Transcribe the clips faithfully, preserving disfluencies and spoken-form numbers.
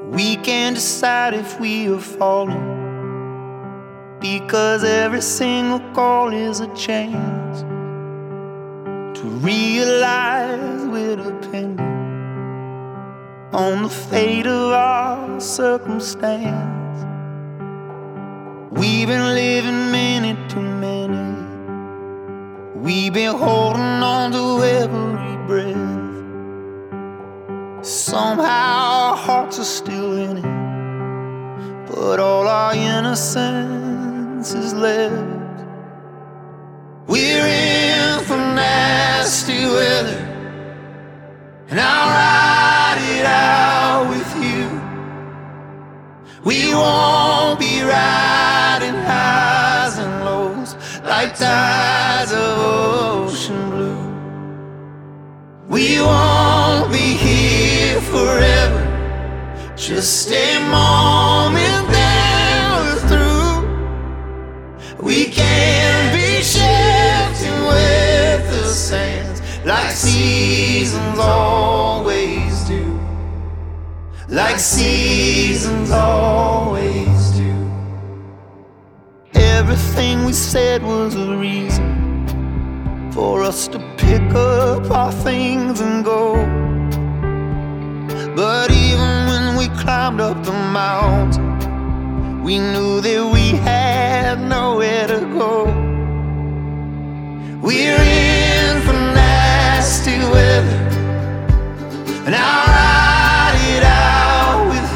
We can't decide if we are falling, because every single call is a chance to realize we're depending on the fate of our circumstance. We've been living minute to minute, we've been holding on to every breath. Somehow our hearts are still in it, but all our innocence is left. We're in for nasty weather, and I'll ride it out with you. We won't be riding highs and lows like tides of ocean blue. We won't be here forever, just a moment then we're through. We can be shifting with the sands like seasons always do, like seasons always do. Everything we said was a reason for us to pick up our things and go. But even when we climbed up the mountain, we knew that we had nowhere to go. We're in for nasty weather, and I'll ride it out with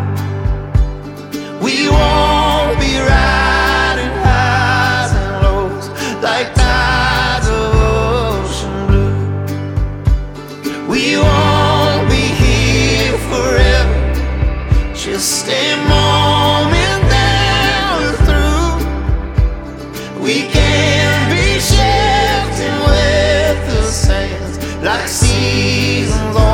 you. We won't be riding highs and lows like tides of ocean blue. We won't be here forever, just a moment then we're through. We can be shifting with the sands like seasons